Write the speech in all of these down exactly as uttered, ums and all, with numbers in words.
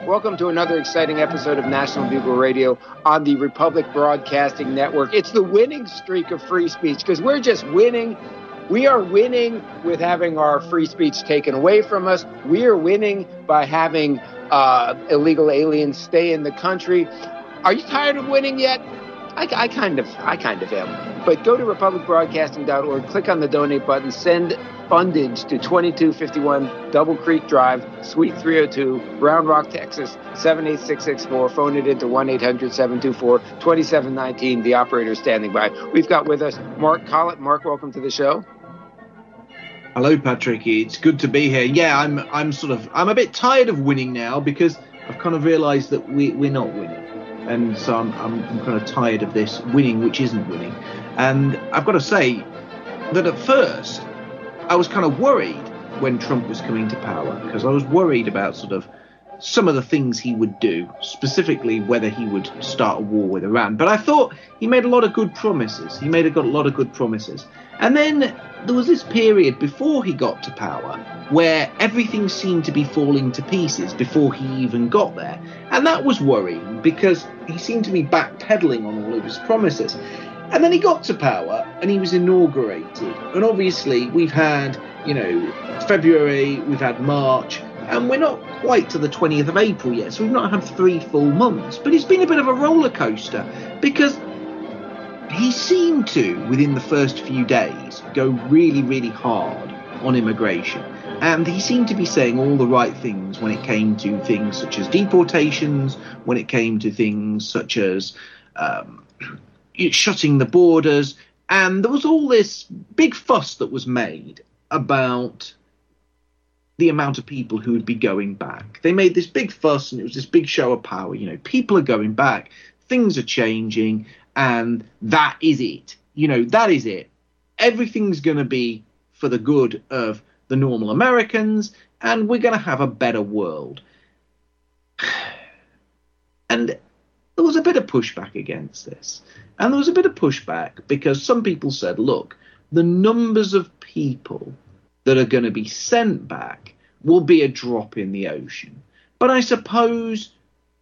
Welcome to another exciting episode of National Bugle Radio on the Republic Broadcasting Network. It's the winning streak of free speech because we're just winning. We are winning with having our free speech taken away from us. We are winning by having uh, illegal aliens stay in the country. Are you tired of winning yet? I, I kind of, I kind of am. But go to republic broadcasting dot org, click on the donate button, send fundage to twenty-two fifty-one Double Creek Drive, Suite three oh two, Round Rock, Texas, seven eight six six four. Phone it into one eight hundred seven two four two seven one nine. The operator is standing by. We've got with us Mark Collett. Mark, welcome to the show. Hello, Patrick. It's good to be here. Yeah, I'm I'm sort of, I'm a bit tired of winning now because I've kind of realised that we, we're not winning. And so I'm, I'm, I'm kind of tired of this winning, which isn't winning. And I've got to say that at first I was kind of worried when Trump was coming to power because I was worried about sort of some of the things he would do, specifically whether he would start a war with Iran. But I thought he made a lot of good promises. He made a, a lot of good promises. And then there was this period before he got to power where everything seemed to be falling to pieces before he even got there. And that was worrying because he seemed to be backpedaling on all of his promises. And then he got to power and he was inaugurated. And obviously we've had, you know, February, we've had March, and we're not quite to the twentieth of April yet. So we've not had three full months. But it's been a bit of a roller coaster because he seemed to, within the first few days, go really, really hard on immigration. And he seemed to be saying all the right things when it came to things such as deportations, when it came to things such as um, shutting the borders. And there was all this big fuss that was made about the amount of people who would be going back. They made this big fuss and it was this big show of power. You know, people are going back, things are changing, and that is it. You know, that is it. Everything's going to be for the good of the normal Americans, and we're going to have a better world. And there was a bit of pushback against this. And there was a bit of pushback because some people said, look, the numbers of people that are going to be sent back will be a drop in the ocean. But I suppose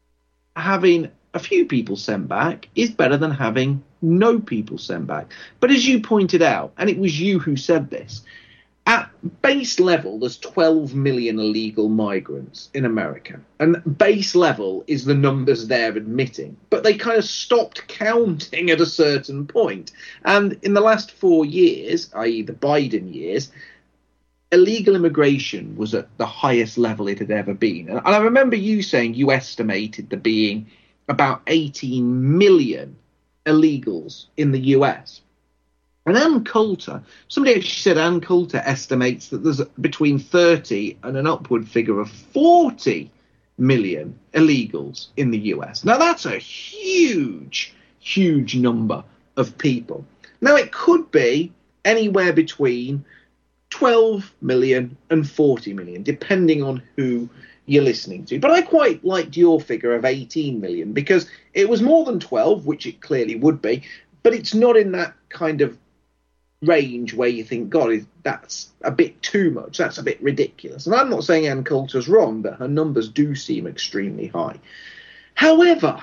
having a few people sent back is better than having no people sent back. But as you pointed out, and it was you who said this, at base level, there's twelve million illegal migrants in America. And base level is the numbers they're admitting. But they kind of stopped counting at a certain point. And in the last four years, that is the Biden years, illegal immigration was at the highest level it had ever been. And I remember you saying you estimated there being about eighteen million illegals in the U S. And Ann Coulter, somebody actually said Ann Coulter estimates that there's between thirty and an upward figure of forty million illegals in the U S. Now, that's a huge, huge number of people. Now, it could be anywhere between twelve million and forty million, depending on who you're listening to. But I quite liked your figure of eighteen million because it was more than twelve, which it clearly would be, but it's not in that kind of range where you think, God, that's a bit too much, that's a bit ridiculous. And I'm not saying Ann Coulter's wrong, but her numbers do seem extremely high. However,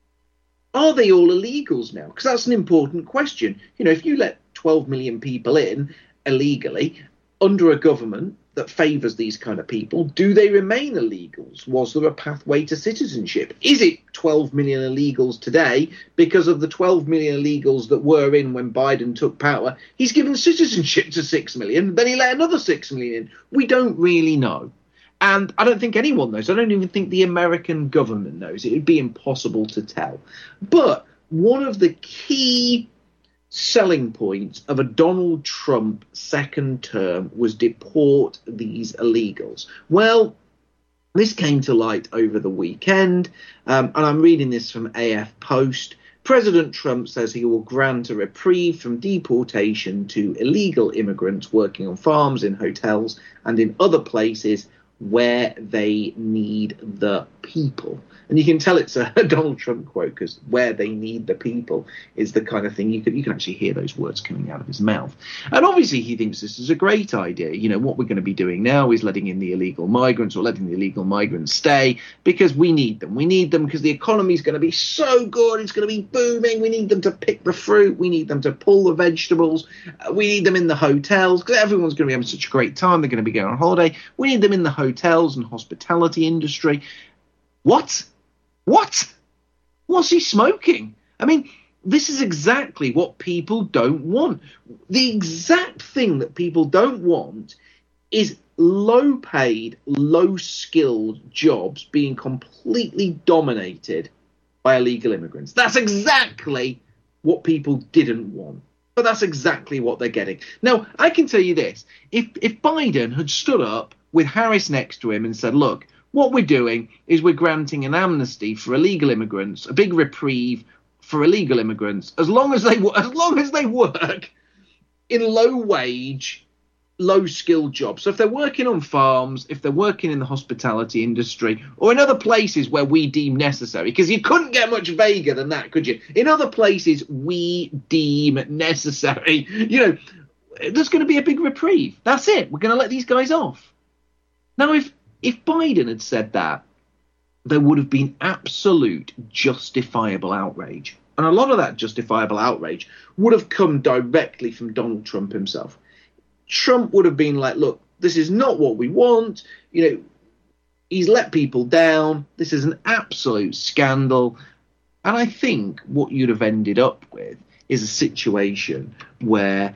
are they all illegals now? Because that's an important question. You know, if you let twelve million people in illegally under a government that favours these kind of people, do they remain illegals? Was there a pathway to citizenship? Is it twelve million illegals today because of the twelve million illegals that were in when Biden took power? He's given citizenship to six million, then he let another six million in. We don't really know. And I don't think anyone knows. I don't even think the American government knows. It would be impossible to tell. But one of the key selling points of a Donald Trump second term was deport these illegals. Well, this came to light over the weekend, um, and I'm reading this from A F Post. President Trump says he will grant a reprieve from deportation to illegal immigrants working on farms, in hotels, and in other places where they need the people. And you can tell it's a Donald Trump quote, because where they need the people is the kind of thing you can you can actually hear those words coming out of his mouth. And obviously he thinks this is a great idea. You know, what we're going to be doing now is letting in the illegal migrants, or letting the illegal migrants stay, because we need them. We need them because the economy is going to be so good. It's going to be booming. We need them to pick the fruit. We need them to pull the vegetables. Uh, we need them in the hotels, because everyone's going to be having such a great time. They're going to be going on holiday. We need them in the hotels and hospitality industry. What? What? What's he smoking? I mean, this is exactly what people don't want. The exact thing that people don't want is low-paid, low-skilled jobs being completely dominated by illegal immigrants. That's exactly what people didn't want. But that's exactly what they're getting. Now, I can tell you this. If, if Biden had stood up with Harris next to him and said, look, what we're doing is we're granting an amnesty for illegal immigrants, a big reprieve for illegal immigrants, as long as they as long as they work in low-wage, low-skilled jobs. So if they're working on farms, if they're working in the hospitality industry, or in other places where we deem necessary, because you couldn't get much vaguer than that, could you? In other places we deem necessary, you know, there's going to be a big reprieve. That's it. We're going to let these guys off. Now, if If Biden had said that, there would have been absolute justifiable outrage. And a lot of that justifiable outrage would have come directly from Donald Trump himself. Trump would have been like, look, this is not what we want. You know, he's let people down. This is an absolute scandal. And I think what you'd have ended up with is a situation where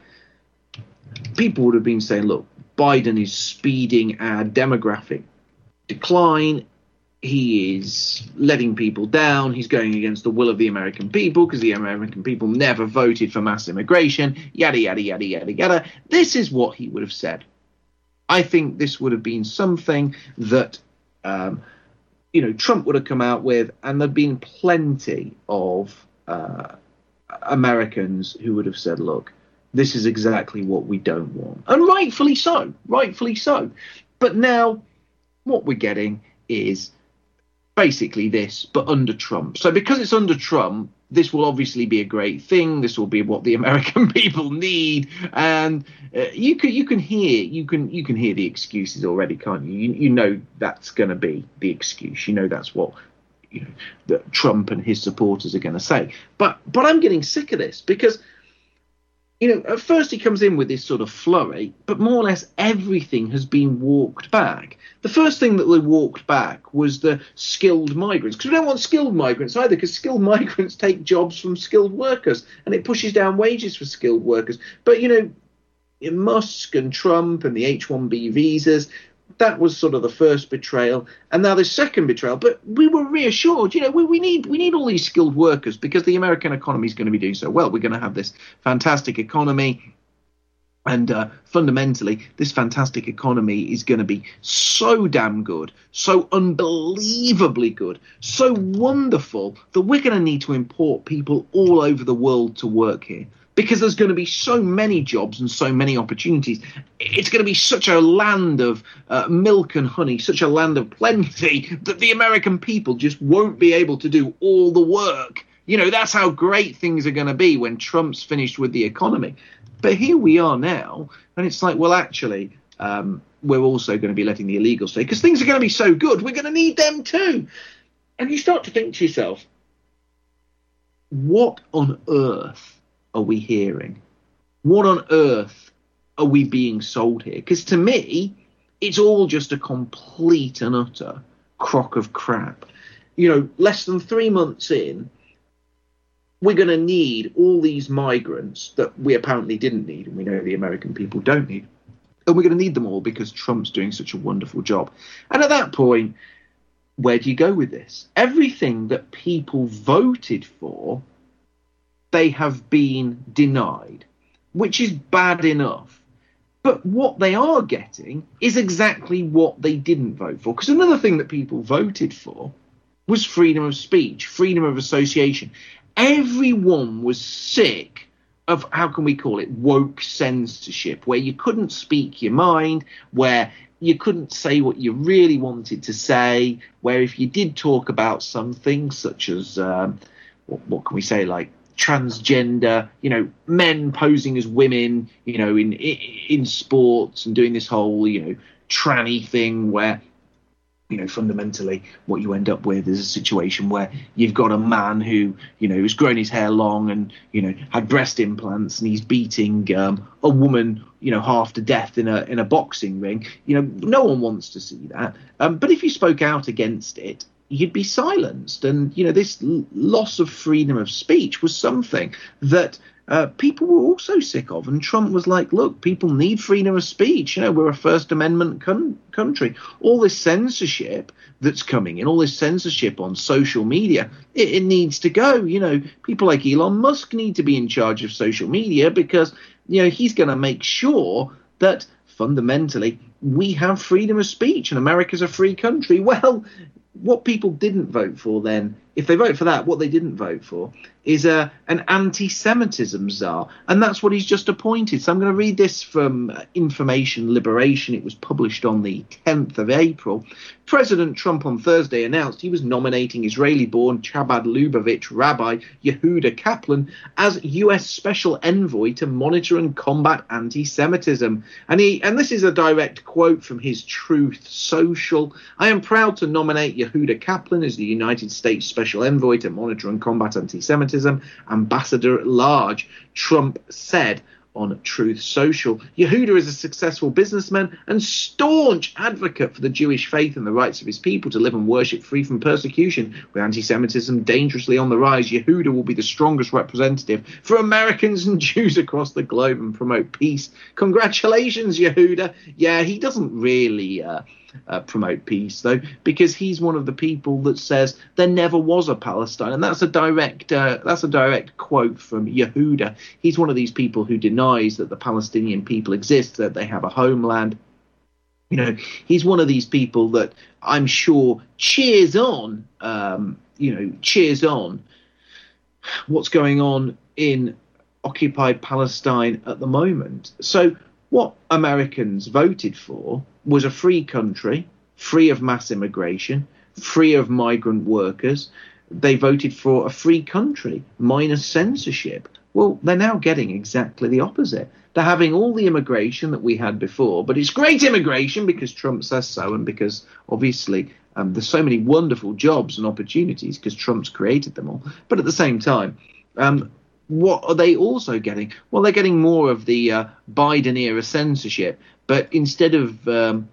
people would have been saying, look, Biden is speeding our demographic decline. He is letting people down. He's going against the will of the American people, because the American people never voted for mass immigration, yada, yada, yada, yada, yada. This is what he would have said. I think this would have been something that, um, you know, Trump would have come out with, and there'd been plenty of uh, Americans who would have said, look, this is exactly what we don't want. And rightfully so, rightfully so. But now what we're getting is basically this, but under Trump. So because it's under Trump, this will obviously be a great thing. This will be what the American people need. And uh, you can you can hear you can you can hear the excuses already, can't you? You, you know that's going to be the excuse. You know that's what you know that Trump and his supporters are going to say. But but I'm getting sick of this, because you know, at first he comes in with this sort of flurry, but more or less everything has been walked back. The first thing that they walked back was the skilled migrants, because we don't want skilled migrants either, because skilled migrants take jobs from skilled workers, and it pushes down wages for skilled workers. But, you know, in Musk and Trump and the H one B visas, that was sort of the first betrayal, and now the second betrayal. But we were reassured, you know, we, we need we need all these skilled workers, because the American economy is going to be doing so well. We're going to have this fantastic economy, and uh, fundamentally, this fantastic economy is going to be so damn good, so unbelievably good, so wonderful that we're going to need to import people all over the world to work here. Because there's going to be so many jobs and so many opportunities. It's going to be such a land of uh, milk and honey, such a land of plenty, that the American people just won't be able to do all the work. You know, that's how great things are going to be when Trump's finished with the economy. But here we are now, and it's like, well, actually, um, we're also going to be letting the illegals stay, because things are going to be so good, we're going to need them too. And you start to think to yourself, what on earth are we hearing? What on earth are we being sold here? Because to me, it's all just a complete and utter crock of crap. You know, less than three months in, we're going to need all these migrants that we apparently didn't need, and we know the American people don't need. And we're going to need them all because Trump's doing such a wonderful job. And at that point, where do you go with this? Everything that people voted for, they have been denied, which is bad enough. But what they are getting is exactly what they didn't vote for. Because another thing that people voted for was freedom of speech, freedom of association. Everyone was sick of, how can we call it, woke censorship, where you couldn't speak your mind, where you couldn't say what you really wanted to say, where if you did talk about something such as, um, what, what can we say, like transgender, you know, men posing as women, you know, in, in in sports and doing this whole, you know, tranny thing where, you know, fundamentally what you end up with is a situation where you've got a man who, you know, has grown his hair long and, you know, had breast implants, and he's beating um, a woman, you know, half to death in a in a boxing ring. You know, no one wants to see that. Um, but if you spoke out against it, you'd be silenced. And, you know, this l- loss of freedom of speech was something that Uh, people were also sick of, and Trump was like, look, people need freedom of speech. You know, we're a First Amendment con- country. All this censorship that's coming in, all this censorship on social media, it, it needs to go. You know, people like Elon Musk need to be in charge of social media because, you know, he's going to make sure that fundamentally we have freedom of speech and America's a free country. Well, what people didn't vote for then, if they vote for that, what they didn't vote for is uh, an anti-Semitism czar. And that's what he's just appointed. So I'm going to read this from Information Liberation. It was published on the tenth of April. President Trump on Thursday announced he was nominating Israeli-born Chabad Lubavitch Rabbi Yehuda Kaplan as U S Special Envoy to monitor and combat anti-Semitism. And he, and this is a direct quote from his Truth Social. I am proud to nominate Yehuda Kaplan as the United States Special Envoy to monitor and combat anti-Semitism, ambassador at large, Trump said on Truth Social. Yehuda is a successful businessman and staunch advocate for the Jewish faith and the rights of his people to live and worship free from persecution. With anti-Semitism dangerously on the rise, Yehuda will be the strongest representative for Americans and Jews across the globe and promote peace. Congratulations, Yehuda. Yeah, he doesn't really uh, uh, promote peace, though, because he's one of the people that says there never was a Palestine, and that's a direct uh, that's a direct quote from Yehuda. He's one of these people who denies that the Palestinian people exist, that they have a homeland. You know, he's one of these people that I'm sure cheers on, um, you know, cheers on what's going on in occupied Palestine at the moment. So what Americans voted for was a free country, free of mass immigration, free of migrant workers. They voted for a free country, minus censorship. Well, they're now getting exactly the opposite. They're having all the immigration that we had before, but it's great immigration because Trump says so, and because obviously um, there's so many wonderful jobs and opportunities because Trump's created them all. But at the same time, um, what are they also getting? Well, they're getting more of the uh, Biden-era censorship, but instead of um,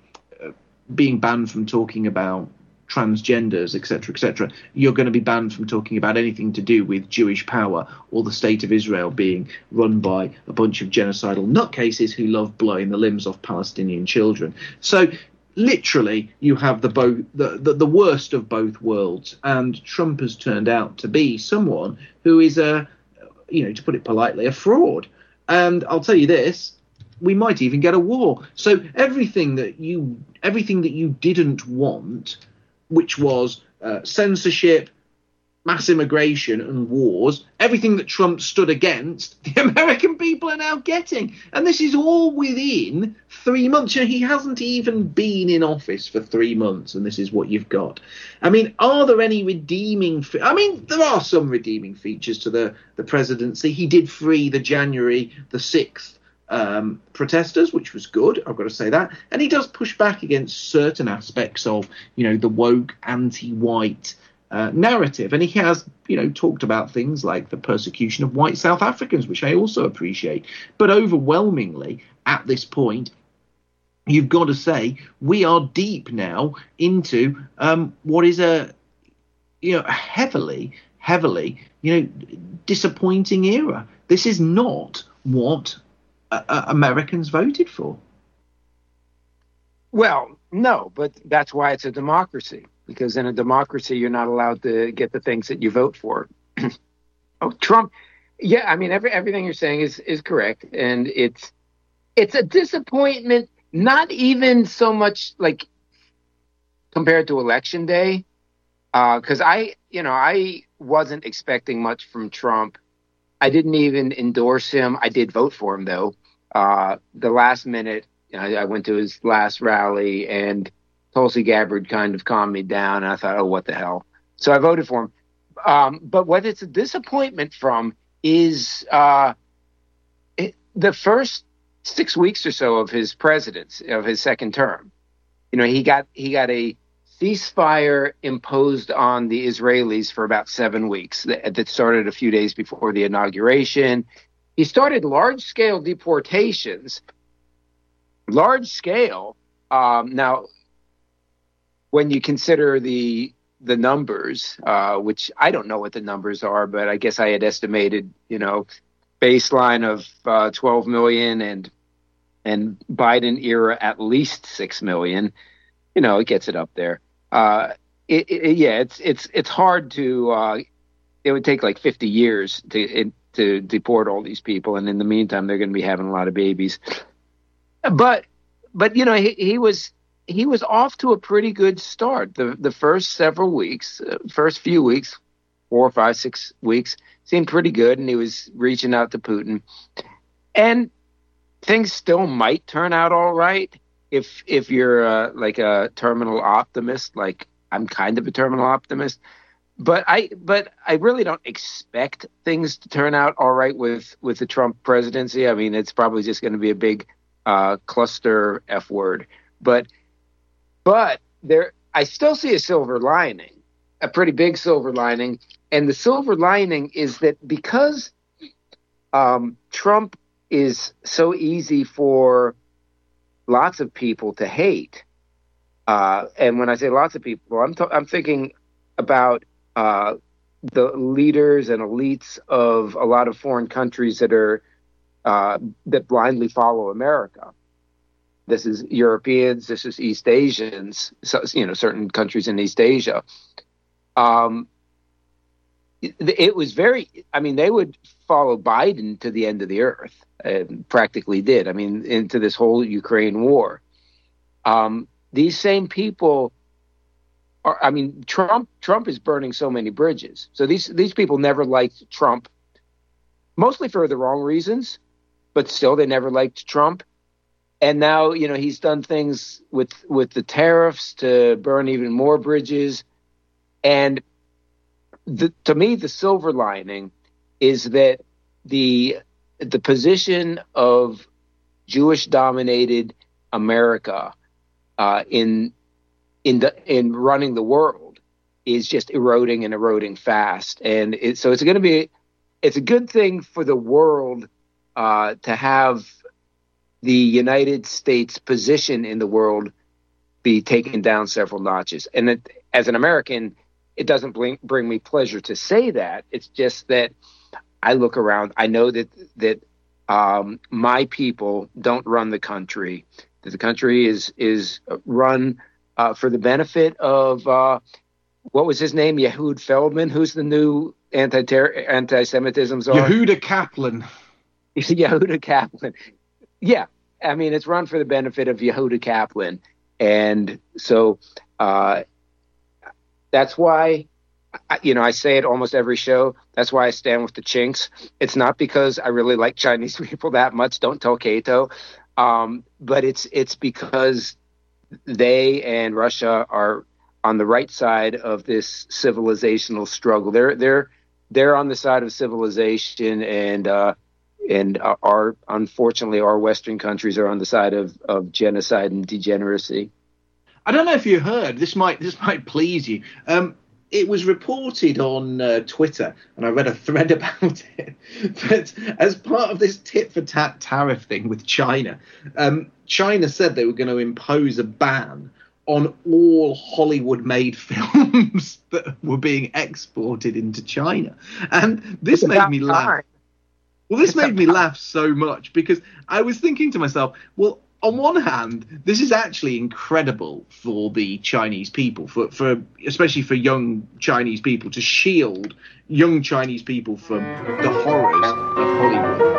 being banned from talking about transgenders, et cetera, et cetera, you're going to be banned from talking about anything to do with Jewish power or the state of Israel being run by a bunch of genocidal nutcases who love blowing the limbs off Palestinian children. So literally, you have the, bo- the, the the worst of both worlds, and Trump has turned out to be someone who is a, you know, to put it politely, a fraud. And I'll tell you this, we might even get a war. So everything that you everything that you didn't want, which was uh, censorship, mass immigration and wars, everything that Trump stood against, the American people are now getting. And this is all within three months. You know, he hasn't even been in office for three months, and this is what you've got. I mean, are there any redeeming... Fe- I mean, there are some redeeming features to the, the presidency. He did free the January the sixth um, protesters, which was good, I've got to say that. And he does push back against certain aspects of, you know, the woke, anti-white Uh, narrative, and he has, you know, talked about things like the persecution of white South Africans, which I also appreciate. But overwhelmingly, at this point, you've got to say we are deep now into um, what is a, you know, a heavily, heavily, you know, disappointing era. This is not what uh, uh, Americans voted for. Well, no, but that's why it's a democracy. Because in a democracy, you're not allowed to get the things that you vote for. Oh, Trump. Yeah, I mean, every, everything you're saying is, is correct. And it's it's a disappointment, not even so much like compared to Election Day. Because uh, I, you know, I wasn't expecting much from Trump I didn't even endorse him. I did vote for him, though. Uh, the last minute, I, I went to his last rally, and Tulsi Gabbard kind of calmed me down, and I thought, oh, what the hell? So I voted for him. Um, but what it's a disappointment from is uh, it, the first six weeks or so of his presidency, of his second term. You know, he got he got a ceasefire imposed on the Israelis for about seven weeks that, that started a few days before the inauguration. He started large-scale deportations, large-scale. Um, now, when you consider the the numbers, uh, which I don't know what the numbers are, but I guess I had estimated, you know, baseline of uh, twelve million and and Biden era at least six million. You know, it gets it up there. Uh, it, it, yeah, it's it's it's hard to. Uh, it would take like fifty years to it, to deport all these people, and in the meantime, they're going to be having a lot of babies. But but you know, he, he was he was off to a pretty good start. The the first several weeks, uh, first few weeks, four, five, six weeks seemed pretty good, and he was reaching out to Putin, and things still might turn out all right. If if you're uh, like a terminal optimist, like I'm kind of a terminal optimist, but I but I really don't expect things to turn out all right with, with the Trump presidency. I mean, it's probably just going to be a big uh, cluster F word. But but there, I still see a silver lining, a pretty big silver lining, and the silver lining is that because um, Trump is so easy for lots of people to hate. Uh, and when I say lots of people, I'm, t- I'm thinking about uh, the leaders and elites of a lot of foreign countries that are uh, that blindly follow America. This is Europeans. This is East Asians. So, you know, certain countries in East Asia. Um, it, it was very. I mean, they would follow Biden to the end of the earth. And practically did. I mean, into this whole Ukraine war. Um, these same people are. I mean, Trump. Trump is burning so many bridges. So these these people never liked Trump, mostly for the wrong reasons, but still they never liked Trump. And now, you know, he's done things with with the tariffs to burn even more bridges. And the, to me, the silver lining is that the the position of Jewish-dominated America uh, in in the in running the world is just eroding and eroding fast, and it, so it's going to be it's a good thing for the world uh, to have the United States position in the world be taken down several notches. And it, as an American, it doesn't bring, bring me pleasure to say that. It's just that I look around. I know that that um, my people don't run the country. That the country is is run uh, for the benefit of uh, what was his name? Ehud Feldman. Who's the new anti anti-Semitism czar? Yehuda Kaplan. Yehuda Kaplan. Yeah, I mean, it's run for the benefit of Yehuda Kaplan, and so uh, that's why. You know, I say it almost every show. That's why I stand with the Chinks. It's not because I really like Chinese people that much. Don't tell Cato. Um, but it's it's because they and Russia are on the right side of this civilizational struggle. They're they're they're on the side of civilization, and uh, and our unfortunately our Western countries are on the side of, of genocide and degeneracy. I don't know if you heard. This might this might please you. Um, It was reported on uh, Twitter, and I read a thread about it, that as part of this tit-for-tat tariff thing with China, um, China said they were going to impose a ban on all Hollywood-made films that were being exported into China. And this made me laugh. Well, this made me laugh so much because I was thinking to myself, well, on one hand, this is actually incredible for the Chinese people, for, for especially for young Chinese people, to shield young Chinese people from the horrors of Hollywood.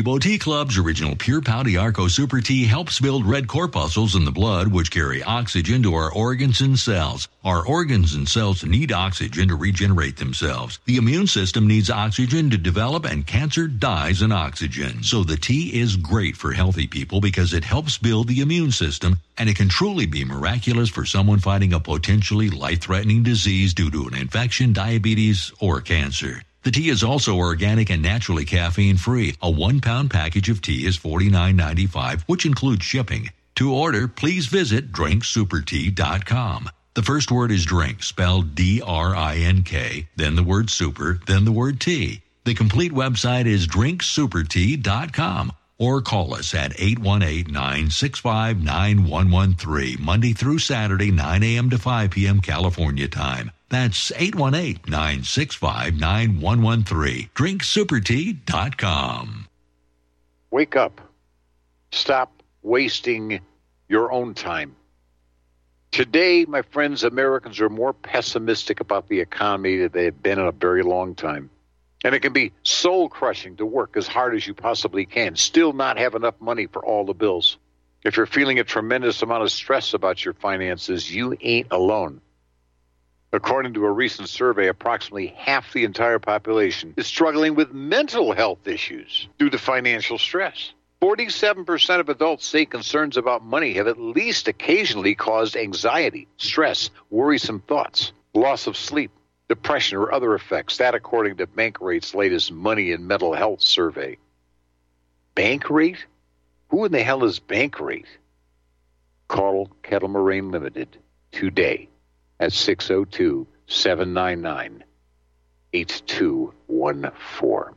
Depot Tea Club's original Pure Pau d'Arco Super Tea helps build red corpuscles in the blood, which carry oxygen to our organs and cells. Our organs and cells need oxygen to regenerate themselves. The immune system needs oxygen to develop, and cancer dies in oxygen. So the tea is great for healthy people because it helps build the immune system, and it can truly be miraculous for someone fighting a potentially life-threatening disease due to an infection, diabetes, or cancer. The tea is also organic and naturally caffeine-free. A one-pound package of tea is forty-nine ninety-five, which includes shipping. To order, please visit drink super tea dot com. The first word is drink, spelled D R I N K, then the word super, then the word tea. The complete website is drink super tea dot com. Or call us at eight one eight, nine six five, nine one one three, Monday through Saturday, nine a.m. to five p.m. California time. That's eight one eight, nine six five, nine one one three. drink super tea dot com. Wake up. Stop wasting your own time. Today, my friends, Americans are more pessimistic about the economy than they have been in a very long time. And it can be soul-crushing to work as hard as you possibly can, still not have enough money for all the bills. If you're feeling a tremendous amount of stress about your finances, you ain't alone. According to a recent survey, approximately half the entire population is struggling with mental health issues due to financial stress. forty-seven percent of adults say concerns about money have at least occasionally caused anxiety, stress, worrisome thoughts, loss of sleep, depression, or other effects. That according to Bankrate's latest Money and Mental Health survey. Bankrate? Who in the hell is Bankrate? Call Kettle Moraine Limited today at six oh two, seven nine nine, eight two one four.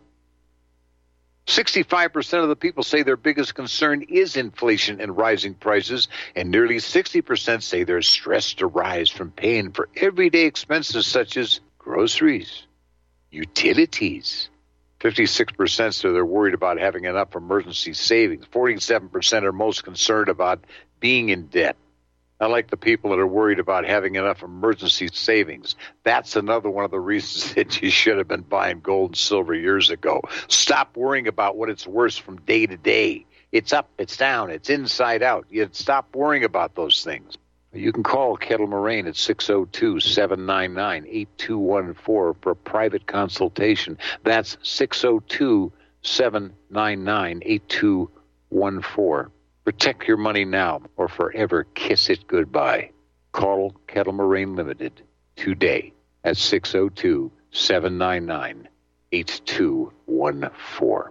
sixty-five percent of the people say their biggest concern is inflation and rising prices, and nearly sixty percent say they're stressed to rise from paying for everyday expenses such as groceries, utilities. fifty-six percent say they're worried about having enough emergency savings. forty-seven percent are most concerned about being in debt. I like the people that are worried about having enough emergency savings. That's another one of the reasons that you should have been buying gold and silver years ago. Stop worrying about what it's worth from day to day. It's up, it's down, it's inside out. You stop worrying about those things. You can call Kettle Moraine at six oh two, seven nine nine, eight two one four for a private consultation. That's six oh two, seven nine nine, eight two one four. Protect your money now or forever kiss it goodbye. Call Kettle Moraine Limited today at six oh two, seven nine nine, eight two one four.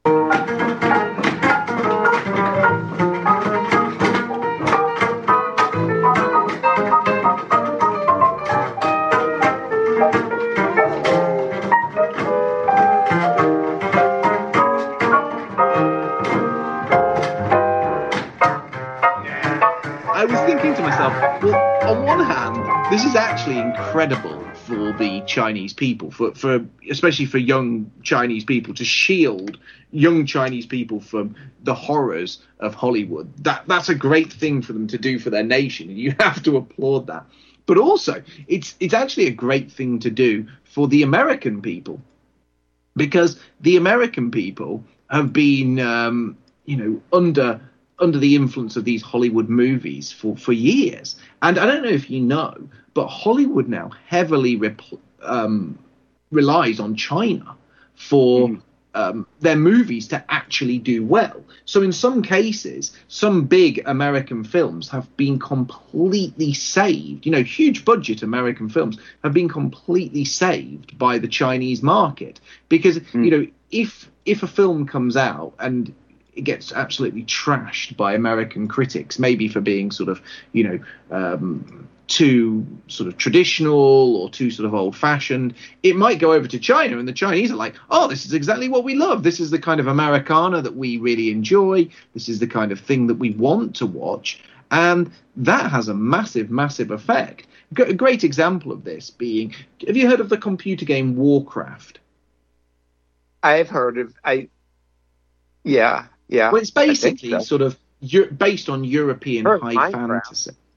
I was thinking to myself, well, on one hand, this is actually incredible for the Chinese people, for, for especially for young Chinese people, to shield young Chinese people from the horrors of Hollywood. That that's a great thing for them to do for their nation, and you have to applaud that. But also, it's it's actually a great thing to do for the American people, because the American people have been, um, you know, under. under the influence of these Hollywood movies for, for years. And I don't know if you know, but Hollywood now heavily rep- um, relies on China for mm. um, their movies to actually do well. So in some cases, some big American films have been completely saved. You know, huge budget American films have been completely saved by the Chinese market. Because, mm. you know, if if a film comes out and it gets absolutely trashed by American critics, maybe for being sort of, you know, um, too sort of traditional or too sort of old-fashioned, it might go over to China, and the Chinese are like, oh, this is exactly what we love. This is the kind of Americana that we really enjoy. This is the kind of thing that we want to watch. And that has a massive, massive effect. A great example of this being, have you heard of the computer game Warcraft? I've heard of, I, yeah. Yeah, well, it's basically so. sort of based on European high Minecraft. fantasy.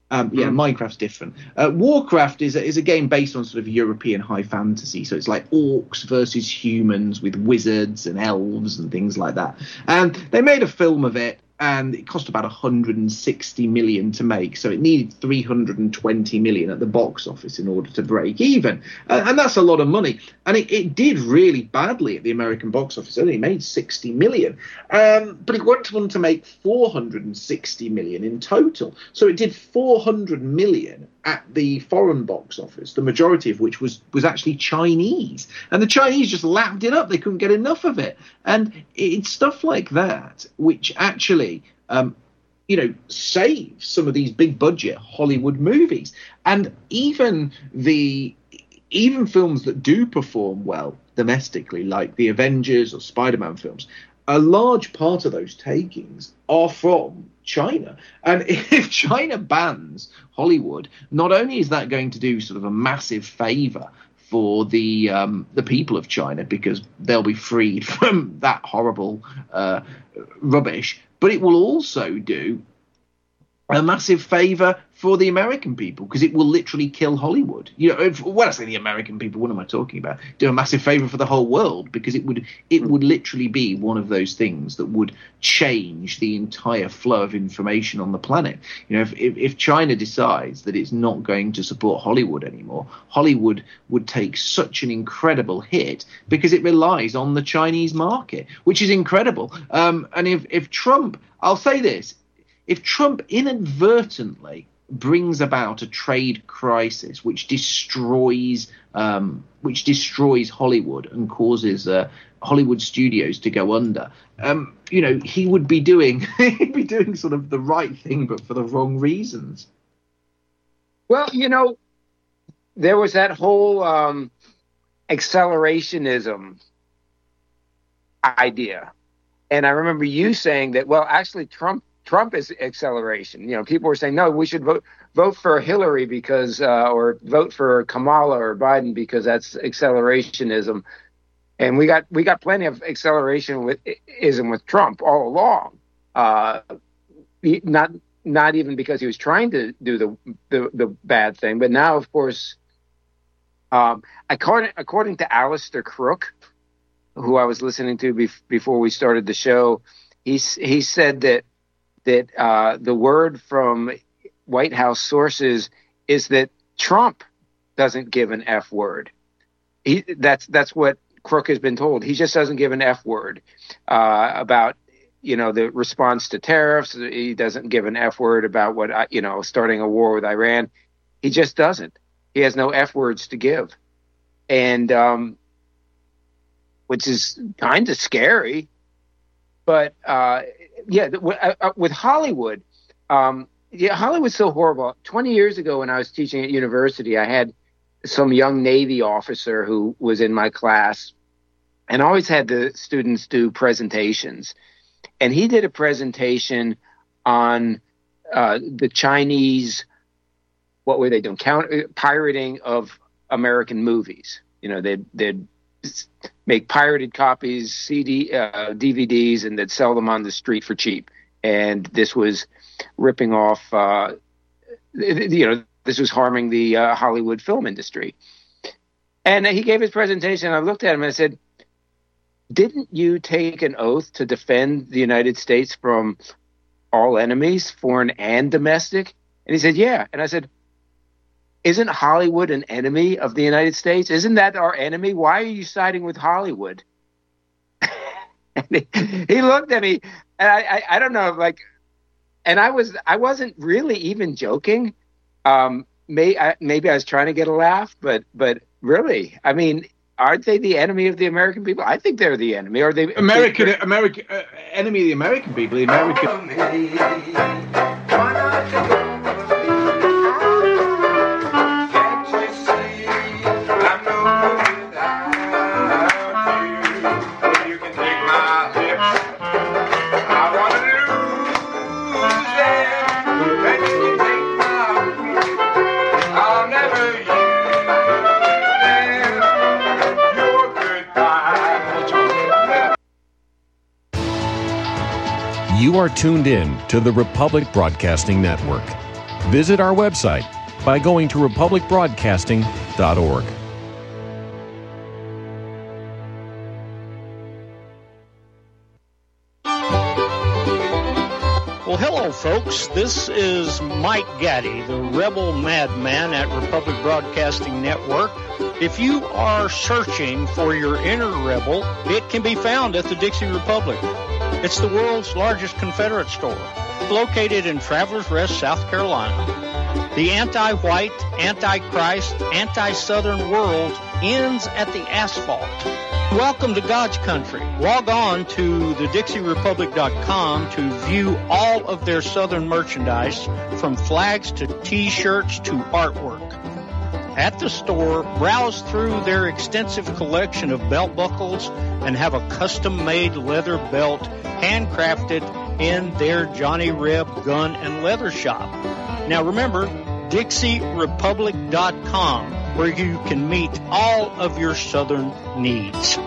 Um, yeah, mm. Minecraft's different. Uh, Warcraft is a, is a game based on sort of European high fantasy. So it's like orcs versus humans with wizards and elves and things like that. And they made a film of it, and it cost about one hundred sixty million to make. So it needed three hundred twenty million at the box office in order to break even. Uh, and that's a lot of money. And it, it did really badly at the American box office. It only made sixty million. Um, but it went on to make four hundred sixty million in total. So it did four hundred million at the foreign box office, the majority of which was, was actually Chinese. And the Chinese just lapped it up. They couldn't get enough of it. And it's stuff like that which actually, um, you know, saves some of these big budget Hollywood movies. And even the even films that do perform well domestically, like the Avengers or Spider-Man films, a large part of those takings are from China. And if China bans Hollywood, not only is that going to do sort of a massive favor for the um, the people of China, because they'll be freed from that horrible uh, rubbish, but it will also do a massive favor for the American people, because it will literally kill Hollywood. You know, if, when I say the American people, what am I talking about? Do a massive favor for the whole world, because it would it would literally be one of those things that would change the entire flow of information on the planet. You know, if, if, if China decides that it's not going to support Hollywood anymore, Hollywood would take such an incredible hit because it relies on the Chinese market, which is incredible. Um, and if, if Trump, I'll say this, if Trump inadvertently brings about a trade crisis which destroys um, which destroys Hollywood and causes uh, Hollywood studios to go under, um, you know, he would be doing he'd be doing sort of the right thing, but for the wrong reasons. Well, you know, there was that whole um, accelerationism idea, and I remember you saying that. Well, actually, Trump. Trump is acceleration. You know, people were saying, no, we should vote vote for Hillary because, uh, or vote for Kamala or Biden because that's accelerationism. And we got we got plenty of acceleration with ism with Trump all along. Uh, not not even because he was trying to do the the, the bad thing, but now, of course, um, according according to Alistair Crook, who I was listening to bef- before we started the show, he he said that. that uh, the word from White House sources is that Trump doesn't give an F word. He, that's that's what Crook has been told. He just doesn't give an F word uh, about, you know, the response to tariffs. He doesn't give an F word about what, you know, starting a war with Iran. He just doesn't. He has no F words to give. And um, which is kind of scary. But uh, yeah, with Hollywood, um, yeah, Hollywood's so horrible. twenty years ago, when I was teaching at university, I had some young Navy officer who was in my class, and I always had the students do presentations. And he did a presentation on uh, the Chinese, what were they doing? Count, pirating of American movies. You know, they'd, they'd make pirated copies, C D, uh, D V Ds, and they'd sell them on the street for cheap. And this was ripping off, uh, you know, this was harming the uh, Hollywood film industry. And he gave his presentation. I looked at him and I said, didn't you take an oath to defend the United States from all enemies, foreign and domestic? And he said, yeah. And I said, isn't Hollywood an enemy of the United States? Isn't that our enemy? Why are you siding with Hollywood? And he, he looked at me, and I, I, I don't know, like, and I was, I wasn't really even joking. Um, may, I, maybe I was trying to get a laugh, but, but really, I mean, aren't they the enemy of the American people? I think they're the enemy. Are they American? American uh, enemy of the American people? The American. You are tuned in to the Republic Broadcasting Network. Visit our website by going to republic broadcasting dot org. Well, hello, folks. This is Mike Gaddy, the rebel madman at Republic Broadcasting Network. If you are searching for your inner rebel, it can be found at the Dixie Republic. It's the world's largest Confederate store, located in Travelers Rest, South Carolina. The anti-white, anti-Christ, anti-Southern world ends at the asphalt. Welcome to God's country. Log on to the dixie republic dot com to view all of their Southern merchandise, from flags to T-shirts to artwork. At the store, browse through their extensive collection of belt buckles and have a custom-made leather belt handcrafted in their Johnny Reb gun and leather shop. Now remember, dixie republic dot com, where you can meet all of your Southern needs.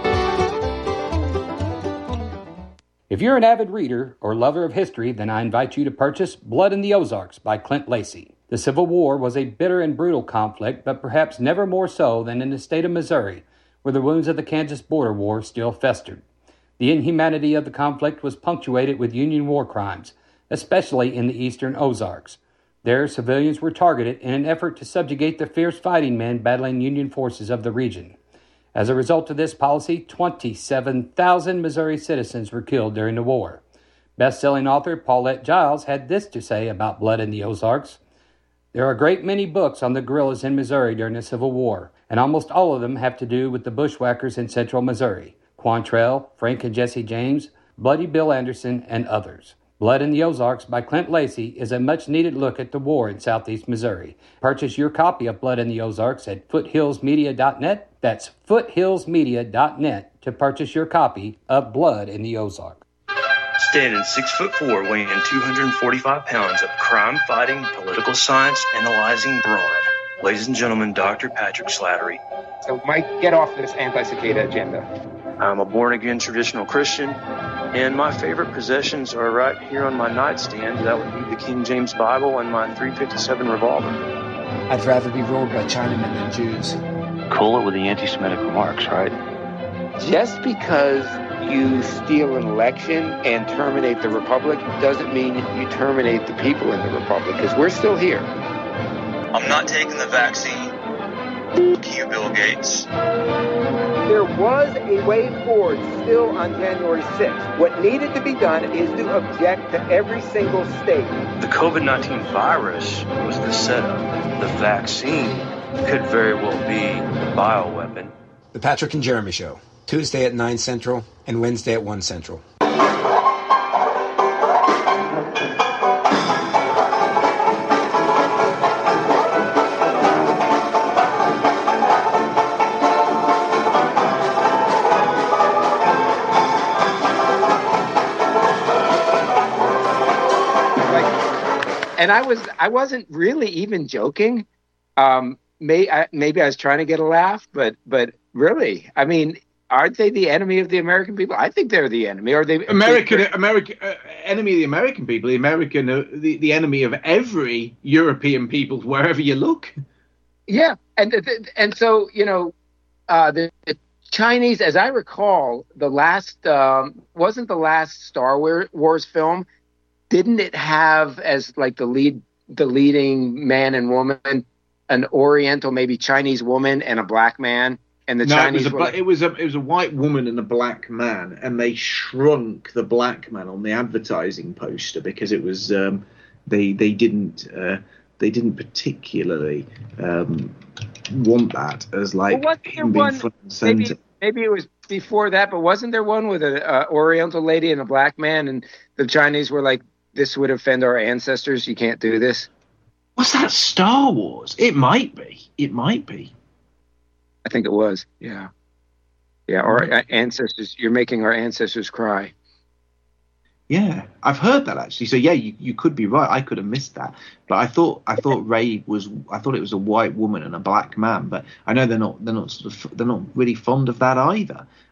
If you're an avid reader or lover of history, then I invite you to purchase Blood in the Ozarks by Clint Lacey. The Civil War was a bitter and brutal conflict, but perhaps never more so than in the state of Missouri, where the wounds of the Kansas Border War still festered. The inhumanity of the conflict was punctuated with Union war crimes, especially in the eastern Ozarks. There, civilians were targeted in an effort to subjugate the fierce fighting men battling Union forces of the region. As a result of this policy, twenty-seven thousand Missouri citizens were killed during the war. Best-selling author Paulette Giles had this to say about Blood in the Ozarks. There are a great many books on the guerrillas in Missouri during the Civil War, and almost all of them have to do with the bushwhackers in central Missouri. Quantrell, Frank and Jesse James, Bloody Bill Anderson, and others. Blood in the Ozarks by Clint Lacey is a much-needed look at the war in southeast Missouri. Purchase your copy of Blood in the Ozarks at foothills media dot net. That's foothills media dot net to purchase your copy of Blood in the Ozarks. Standing six foot four, weighing two hundred forty-five pounds of crime-fighting, political science analyzing brawn. Ladies and gentlemen, Doctor Patrick Slattery. So, Mike, get off this anti-cicada agenda. I'm a born-again traditional Christian, and my favorite possessions are right here on my nightstand. That would be the King James Bible and my three fifty-seven revolver. I'd rather be ruled by Chinamen than Jews. Cool it with the anti-Semitic remarks, right? Just because you steal an election and terminate the Republic doesn't mean you terminate the people in the Republic, because we're still here. I'm not taking the vaccine. Fuck you, Bill Gates. There was a way forward still on January sixth. What needed to be done is to object to every single state. The covid nineteen virus was the setup. The vaccine could very well be the bioweapon. The Patrick and Jeremy Show, Tuesday at nine Central and Wednesday at one Central. And I was, I wasn't really even joking. Um, may, I, maybe I was trying to get a laugh, but, but really, I mean, aren't they the enemy of the American people? I think they're the enemy. Are they American, American uh, enemy of the American people? The American, uh, the the enemy of every European people, wherever you look. Yeah, and and so you know, uh, the, the Chinese, as I recall, the last um, wasn't the last Star Wars film. Didn't it have as like the lead, the leading man and woman, an Oriental, maybe Chinese woman and a black man? And the no, Chinese it was, a, like, it was a it was a white woman and a black man, and they shrunk the black man on the advertising poster because it was um, they they didn't uh, they didn't particularly um, want that as like well, him being front and center. Maybe, maybe it was before that, but wasn't there one with an uh, Oriental lady and a black man, and the Chinese were like, this would offend our ancestors. You can't do this. Was that Star Wars? It might be. It might be. I think it was. Yeah. Yeah. Our ancestors. You're making our ancestors cry. Yeah, I've heard that actually. So yeah, you, you could be right. I could have missed that, but I thought I thought Ray was. I thought it was a white woman and a black man. But I know they're not. They're not sort of. They're not really fond of that either.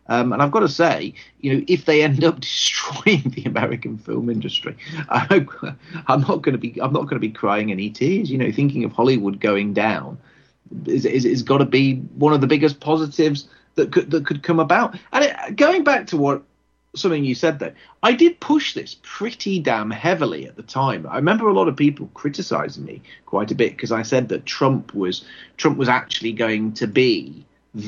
Um, and I've got to say, you know, if they end up destroying the American film industry, I hope, I'm not going to be I'm not going to be crying any tears. You know, thinking of Hollywood going down is is, is got to be one of the biggest positives that could that could come about. And it, going back to what something you said though, I did push this pretty damn heavily at the time. I remember a lot of people criticizing me quite a bit because I said that Trump was Trump was actually going to be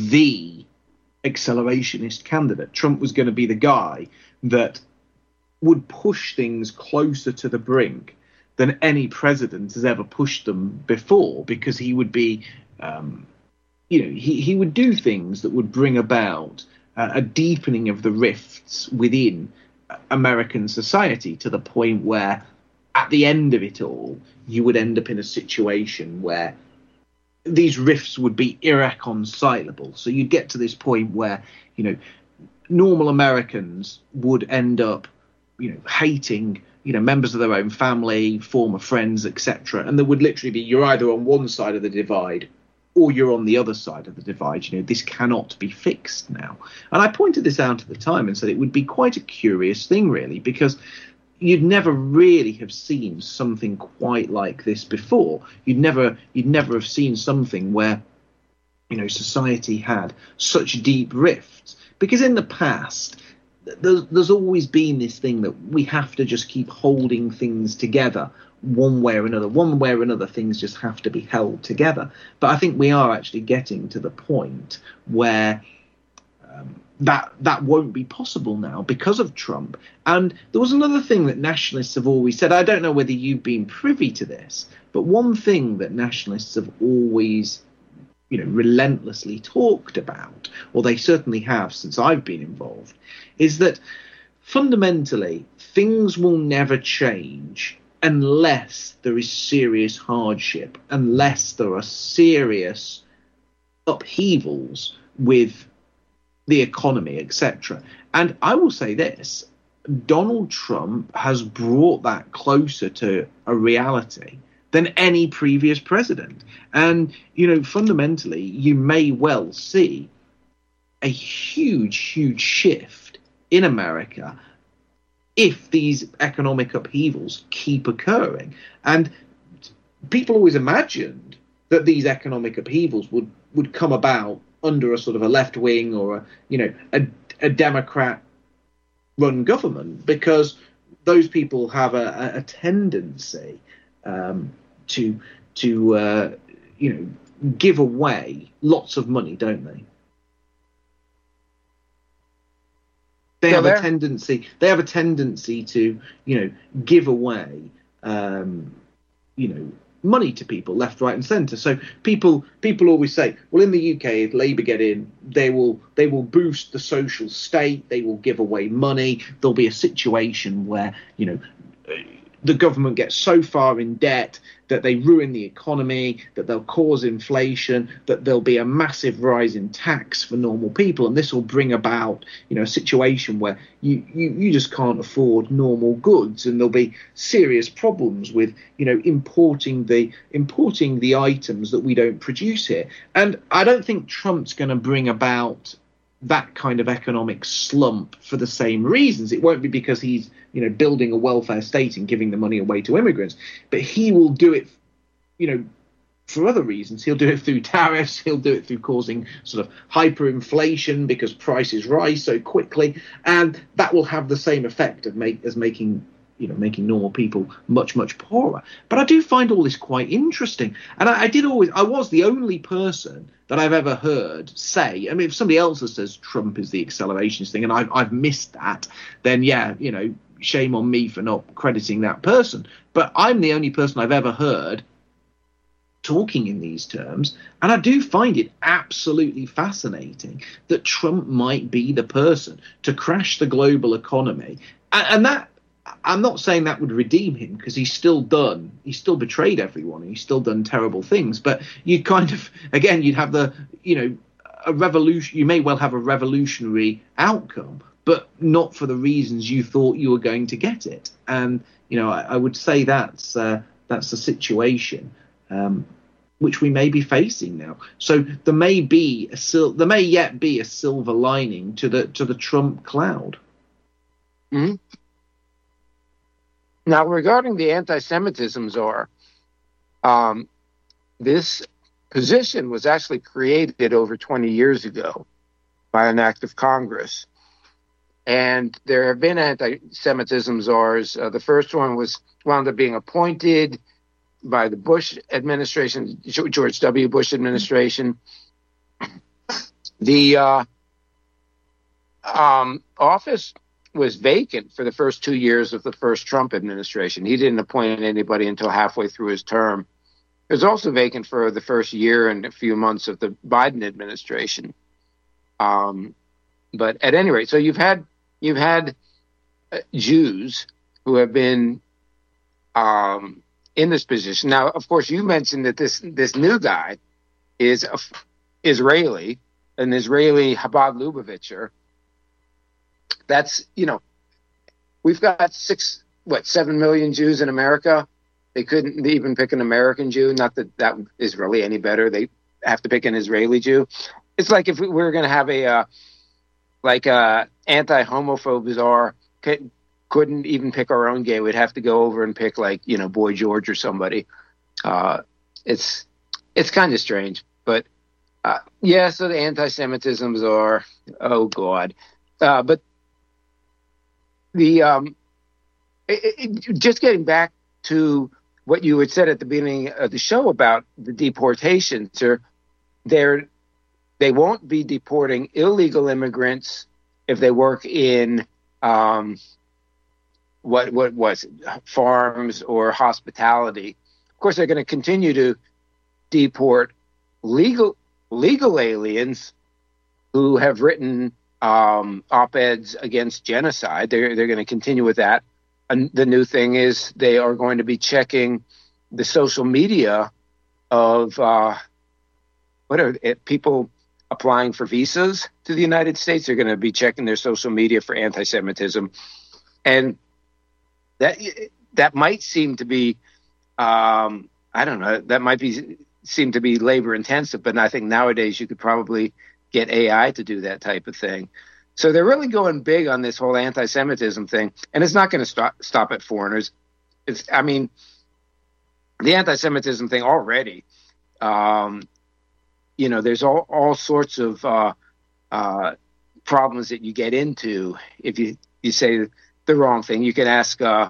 the accelerationist candidate. Trump was going to be the guy that would push things closer to the brink than any president has ever pushed them before, because he would be, um, you know, he, he would do things that would bring about uh, a deepening of the rifts within American society to the point where at the end of it all, you would end up in a situation where these rifts would be irreconcilable. So you'd get to this point where, you know, normal Americans would end up, you know, hating, you know, members of their own family, former friends, et cetera. And there would literally be, you're either on one side of the divide or you're on the other side of the divide. You know, this cannot be fixed now. And I pointed this out at the time and said it would be quite a curious thing, really, because you'd never really have seen something quite like this before. You'd never, you'd never have seen something where, you know, society had such deep rifts. Because in the past, there's, there's always been this thing that we have to just keep holding things together one way or another. One way or another, things just have to be held together. But I think we are actually getting to the point where um, that that won't be possible now because of Trump. And there was another thing that nationalists have always said. I don't know whether you've been privy to this, but one thing that nationalists have always, you know, relentlessly talked about, or they certainly have since I've been involved, is that fundamentally things will never change unless there is serious hardship, unless there are serious upheavals with the economy, et cetera. And I will say this, Donald Trump has brought that closer to a reality than any previous president. And, you know, fundamentally, you may well see a huge, huge shift in America if these economic upheavals keep occurring. And people always imagined that these economic upheavals would, would come about under a sort of a left wing or a, you know, a, a Democrat run government, because those people have a, a tendency um, to, to uh, you know, give away lots of money, don't they? They Still have there? a tendency. They have a tendency to, you know, give away, um, you know, money to people left, right, and centre. So people people always say, well, in the U K, if Labour get in, they will they will boost the social state. They will give away money. There'll be a situation where, you know, the government gets so far in debt that they ruin the economy, that they'll cause inflation, that there'll be a massive rise in tax for normal people. And this will bring about, you know, a situation where you, you, you just can't afford normal goods. And there'll be serious problems with, you know, importing the importing the items that we don't produce here. And I don't think Trump's going to bring about that kind of economic slump for the same reasons. It won't be because he's, you know, building a welfare state and giving the money away to immigrants, but he will do it, you know, for other reasons. He'll do it through tariffs. He'll do it through causing sort of hyperinflation because prices rise so quickly, and that will have the same effect of make as making, you know, making normal people much, much poorer. But I do find all this quite interesting. And I, I did always, I was the only person that I've ever heard say, I mean, if somebody else says Trump is the accelerationist thing and I've, I've missed that, then yeah, you know, shame on me for not crediting that person. But I'm the only person I've ever heard talking in these terms. And I do find it absolutely fascinating that Trump might be the person to crash the global economy. And, and that, I'm not saying that would redeem him, because he's still done, he's still betrayed everyone, and he's still done terrible things. But you kind of, again, you'd have the, you know, a revolution, you may well have a revolutionary outcome, but not for the reasons you thought you were going to get it. And, you know, I, I would say that's, uh, that's the situation. Um, which we may be facing now. So there may be a sil- there may yet be a silver lining to the to the Trump cloud. Mm-hmm. Now, regarding the anti-Semitism czar, um, this position was actually created over twenty years ago by an act of Congress. And there have been anti-Semitism czars. Uh, the first one was wound up being appointed by the Bush administration, George W. Bush administration. The uh, um, office was vacant for the first two years of the first Trump administration. He didn't appoint anybody until halfway through his term. It was also vacant for the first year and a few months of the Biden administration. Um, but at any rate, so you've had you've had uh, Jews who have been um, in this position. Now, of course, you mentioned that this this new guy is a, Israeli, an Israeli Chabad Lubavitcher. That's, you know, we've got six, what, seven million Jews in America. They couldn't even pick an American Jew. Not that that is really any better. They have to pick an Israeli Jew. It's like if we were going to have a, uh, like a anti-homophobe czar, couldn't even pick our own gay. We'd have to go over and pick like, you know, Boy George or somebody. Uh, it's, it's kind of strange, but uh, yeah, so the anti-Semitisms are, oh God. Uh, but the, um, it, it, just getting back to what you had said at the beginning of the show about the deportations, or they're, they won't be deporting illegal immigrants if they work in um, what what was it, farms or hospitality. Of course, they're going to continue to deport legal legal aliens who have written um, op-eds against genocide. They're they're going to continue with that. And the new thing is they are going to be checking the social media of uh, what are it, people applying for visas to the United States. They're going to be checking their social media for anti-Semitism. And that that might seem to be, um, I don't know, that might be seem to be labor intensive, but I think nowadays you could probably get A I to do that type of thing. So they're really going big on this whole anti-Semitism thing, and it's not going to stop stop at foreigners. It's, I mean, the anti-Semitism thing already, um, you know, there's all, all sorts of uh, uh, problems that you get into if you, you say the wrong thing. You can ask, uh,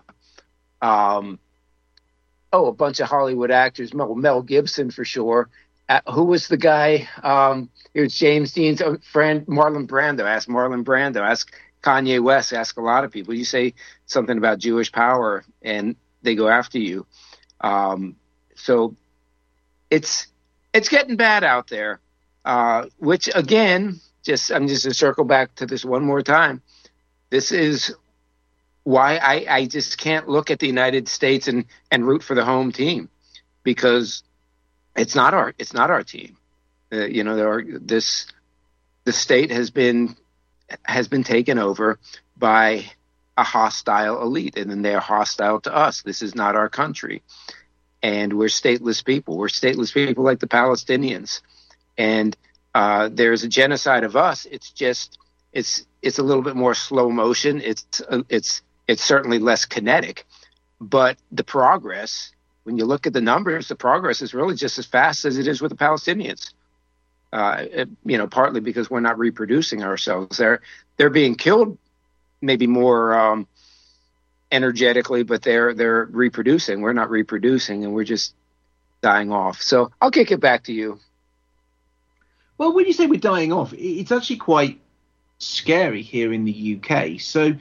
um, oh, a bunch of Hollywood actors, Mel, Mel Gibson for sure. Uh, who was the guy? Um, it was James Dean's friend, Marlon Brando. Ask Marlon Brando. Ask Kanye West. Ask a lot of people. You say something about Jewish power, and they go after you. Um, so it's it's getting bad out there. Uh, which again, just I'm just to circle back to this one more time. This is why I, I just can't look at the United States and, and root for the home team, because it's not our it's not our team. Uh, you know, there are, this the state has been has been taken over by a hostile elite, and then they're hostile to us. This is not our country, and we're stateless people. We're stateless people like the Palestinians, and uh, there's a genocide of us. It's just it's it's a little bit more slow motion. It's uh, it's it's certainly less kinetic, but the progress, when you look at the numbers, the progress is really just as fast as it is with the Palestinians. Uh, it, you know, partly because we're not reproducing ourselves. They're they're being killed maybe more um, energetically, but they're they're reproducing. We're not reproducing, and we're just dying off. So I'll kick it back to you. Well, when you say we're dying off, it's actually quite scary here in the U K. So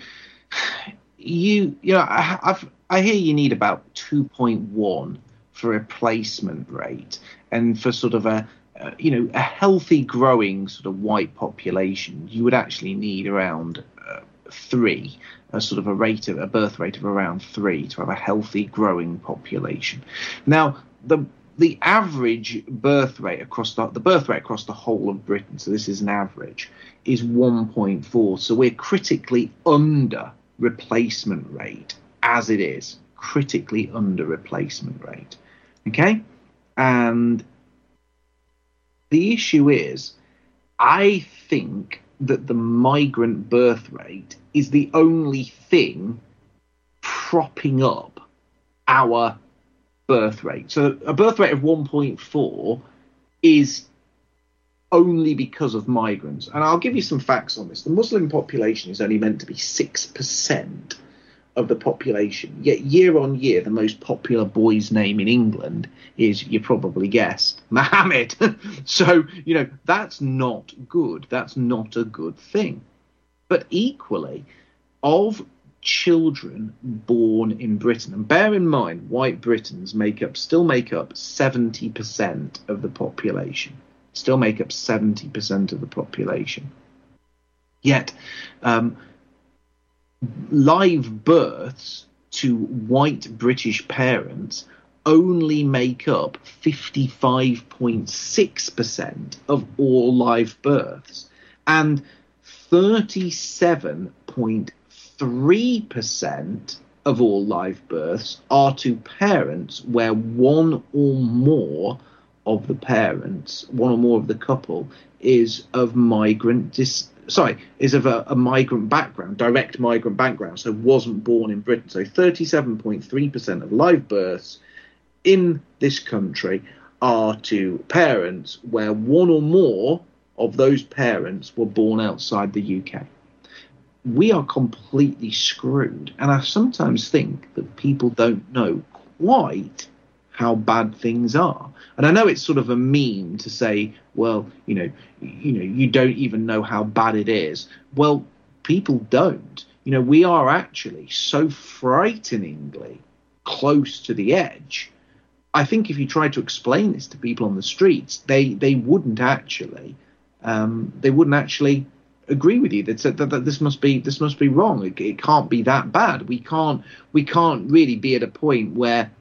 you you know, I, I've I hear you need about two point one for replacement rate, and for sort of a Uh, you know, a healthy growing sort of white population, you would actually need around uh, three, a sort of a rate of a birth rate of around three to have a healthy growing population. Now, the the average birth rate across the, the birth rate across the whole of Britain, so this is an average, is one point four. So we're critically under replacement rate as it is, critically under replacement rate. Okay, and the issue is, I think that the migrant birth rate is the only thing propping up our birth rate. So a birth rate of one point four is only because of migrants. And I'll give you some facts on this. The Muslim population is only meant to be six percent of the population. Yet year on year, the most popular boy's name in England is, you probably guessed, Mohammed. So, you know, that's not good. That's not a good thing. But equally, of children born in Britain, and bear in mind, white Britons make up, still make up seventy percent of the population. Still make up seventy percent of the population. Yet, um, live births to white British parents only make up fifty-five point six percent of all live births, and thirty-seven point three percent of all live births are to parents where one or more of the parents, one or more of the couple, is of migrant dis- sorry, is of a, a migrant background, direct migrant background, so wasn't born in Britain. So thirty-seven point three percent of live births in this country are to parents where one or more of those parents were born outside the U K. We are completely screwed. And I sometimes think that people don't know quite how bad things are. And I know it's sort of a meme to say, well, you know, you know, you don't even know how bad it is. Well, people don't. You know, we are actually so frighteningly close to the edge. I think if you tried to explain this to people on the streets, they they wouldn't actually um, they wouldn't actually agree with you. That said that, that this must be this must be wrong. It, it can't be that bad. We can't we can't really be at a point where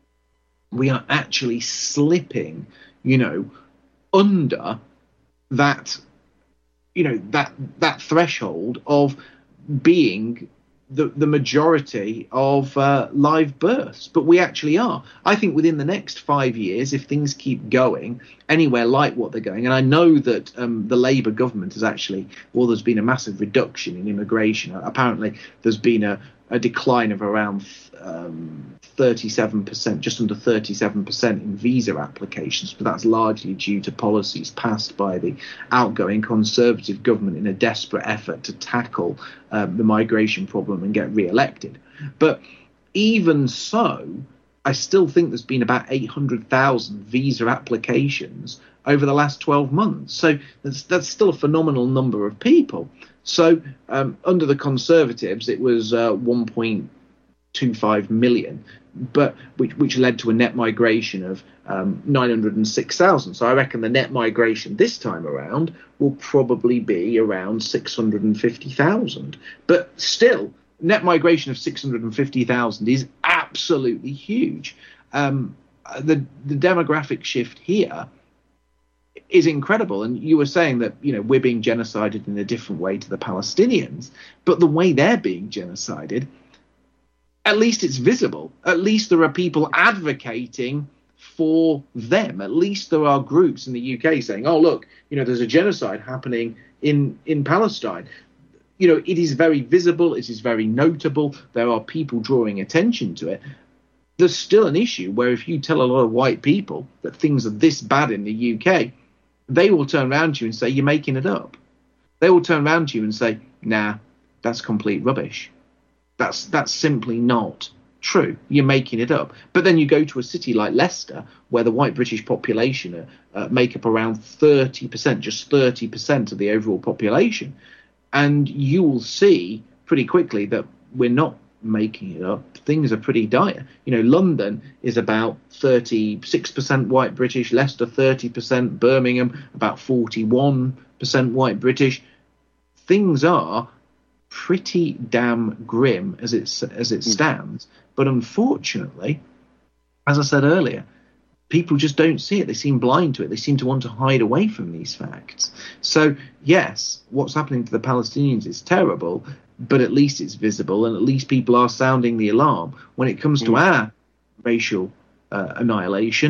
we are actually slipping, you know, under that, you know, that that threshold of being the, the majority of uh, live births. But we actually are. I think within the next five years, if things keep going anywhere like what they're going, and I know that um, the Labour government has actually, well, there's been a massive reduction in immigration. Apparently, there's been a, a decline of around um, thirty-seven percent, just under thirty-seven percent in visa applications, but that's largely due to policies passed by the outgoing Conservative government in a desperate effort to tackle um, the migration problem and get re-elected. But even so, I still think there's been about eight hundred thousand visa applications over the last twelve months. So that's, that's still a phenomenal number of people. So um, under the Conservatives, it was uh, one point two five million, but which, which led to a net migration of um, nine hundred six thousand. So I reckon the net migration this time around will probably be around six hundred fifty thousand. But still, net migration of six hundred fifty thousand is absolutely huge. Um, the the demographic shift here is incredible. And you were saying that, you know, we're being genocided in a different way to the Palestinians, but the way they're being genocided, at least it's visible. At least there are people advocating for them. At least there are groups in the U K saying, oh, look, you know, there's a genocide happening in, in Palestine. You know, it is very visible. It is very notable. There are people drawing attention to it. There's still an issue where if you tell a lot of white people that things are this bad in the U K, they will turn around to you and say, you're making it up. They will turn around to you and say, nah, that's complete rubbish. That's that's simply not true. You're making it up. But then you go to a city like Leicester, where the white British population uh, uh, make up around thirty percent, just thirty percent of the overall population. And you will see pretty quickly that we're not making it up. Things are pretty dire. You know, London is about thirty-six percent white British, Leicester thirty percent, Birmingham about forty-one percent white British. Things are pretty damn grim as it as it stands, but unfortunately, as I said earlier, people just don't see it. They seem blind to it. They seem to want to hide away from these facts. So yes, what's happening to the Palestinians is terrible, but at least it's visible, and at least people are sounding the alarm. When it comes to our racial uh, annihilation,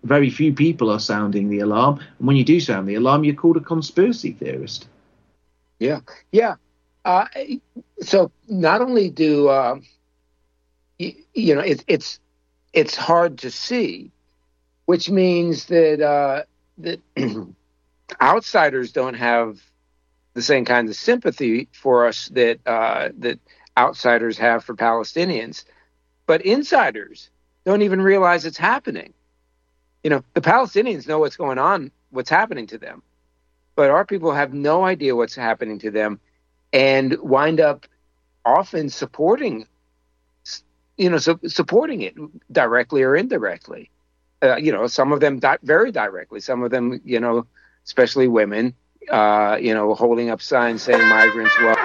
very few people are sounding the alarm. And when you do sound the alarm, you're called a conspiracy theorist. Yeah, yeah. Uh, so not only do uh, you, you know it, it's it's hard to see, which means that uh, that outsiders don't have the same kind of sympathy for us that uh, that outsiders have for Palestinians, but insiders don't even realize it's happening. You know, the Palestinians know what's going on, what's happening to them, but our people have no idea what's happening to them, and wind up often supporting, you know, su- supporting it directly or indirectly. Uh, you know, some of them di- very directly, some of them, you know, especially women, uh, you know, holding up signs saying migrants well.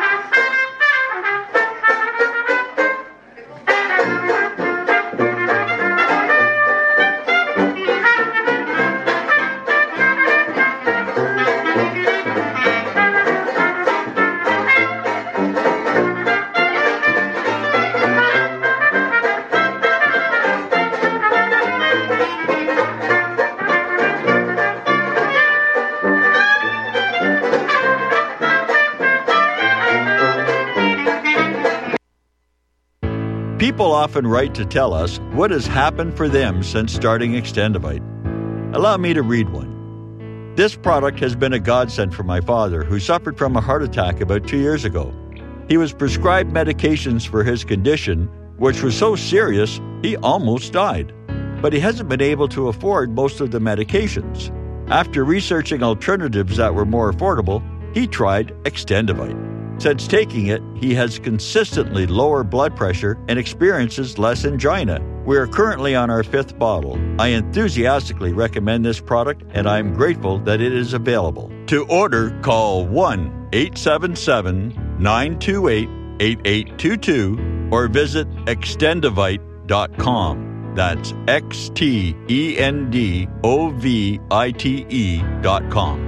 People often write to tell us what has happened for them since starting Extendivite. Allow me to read one. This product has been a godsend for my father, who suffered from a heart attack about two years ago. He was prescribed medications for his condition, which was so serious he almost died. But he hasn't been able to afford most of the medications. After researching alternatives that were more affordable, he tried Extendivite. Since taking it, he has consistently lower blood pressure and experiences less angina. We are currently on our fifth bottle. I enthusiastically recommend this product, and I am grateful that it is available. To order, call one eight seven seven, nine two eight, eight eight two two or visit extendivite dot com. That's X T E N D O V I T E dot com.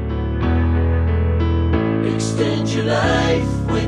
Extend your life with